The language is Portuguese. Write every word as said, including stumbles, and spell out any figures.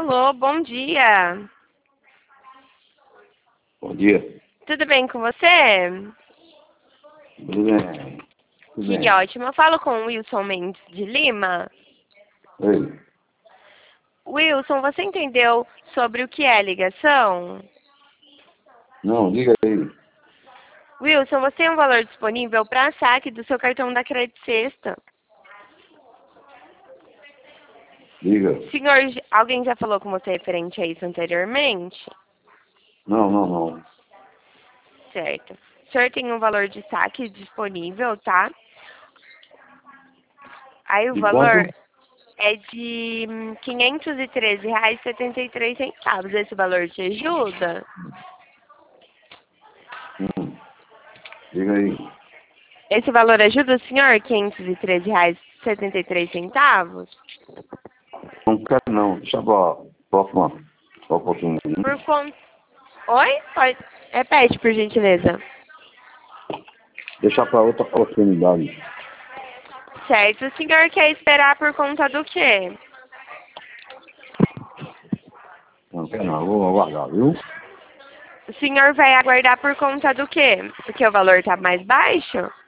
Alô, bom dia. Bom dia. Tudo bem com você? Tudo bem? Tudo Que bem. ótimo. Eu falo com o Wilson Mendes de Lima. Oi. Wilson, você entendeu sobre o que é ligação? Não, diga aí. Wilson, você tem um valor disponível para saque do seu cartão da Crédito Sexta. Diga. Senhor, alguém já falou com você referente a isso anteriormente? Não, não, não. Certo. O senhor tem um valor de saque disponível, tá? Aí o De valor quanto? é de hum, quinhentos e treze reais e setenta e três centavos. Esse valor te ajuda? Hum. Diga aí. Esse valor ajuda o senhor? quinhentos e treze reais e setenta e três centavos? Não quero não. Deixa pra próxima oportunidade. Por conta... Oi? Pode... Repete, por gentileza. Deixa pra outra oportunidade. Certo. O senhor quer esperar por conta do quê? Não quero não. Vou aguardar, viu? O senhor vai aguardar por conta do quê? Porque o valor tá mais baixo?